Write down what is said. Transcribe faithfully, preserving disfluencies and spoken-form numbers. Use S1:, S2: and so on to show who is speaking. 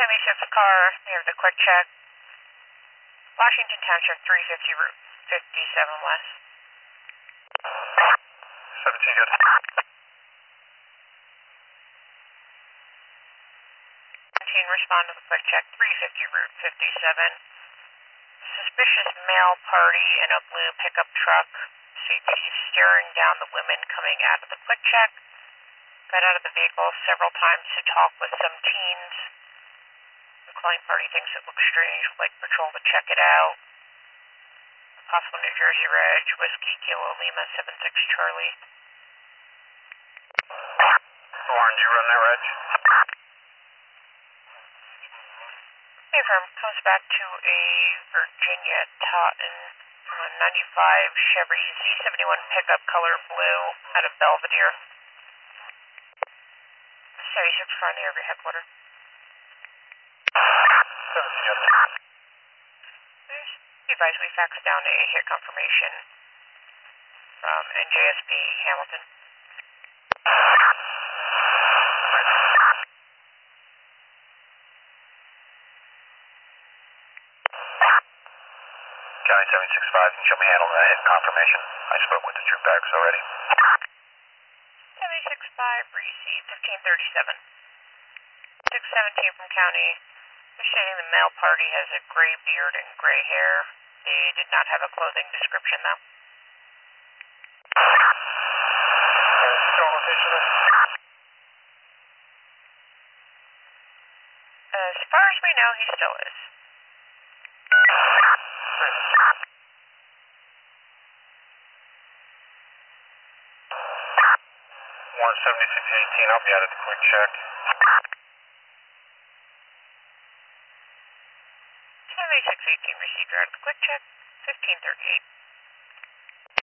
S1: seventy-six car near the quick check. Washington Township three fifty Route fifty-seven West.
S2: seventeen good.
S1: seventeen respond to the quick check three fifty Route fifty-seven. Suspicious male party in a blue pickup truck. C P staring down the women coming out of the quick check. Got out of the vehicle several times to talk with some teens. The calling party thinks it looks strange. Would like patrol to check it out. Possible New Jersey Reg, Whiskey Kilo Lima seven six Charlie.
S2: Warren, you run that, Reg?
S1: Affirm comes back to a Virginia Totten uh, ninety-five Chevy Z seventy-one pickup color blue out of Belvedere. seventy-six front the Irving headquarters.
S2: seventeen good.
S1: Be advised we faxed down a hit confirmation from N J S P Hamilton.
S2: County seven six five, can you show me handle that hit confirmation? I spoke with the troop bags already.
S1: seven six five, receive fifteen thirty-seven. six seventeen from County. They're stating the male party has a gray beard and gray hair. They did not have a clothing description, though.
S2: Still location there?
S1: As far as we know, he still is.
S2: one seventy-six eighteen, I'll be out at the quick check.
S1: seventy-six eighteen received out of the quick check, fifteen thirty-eight.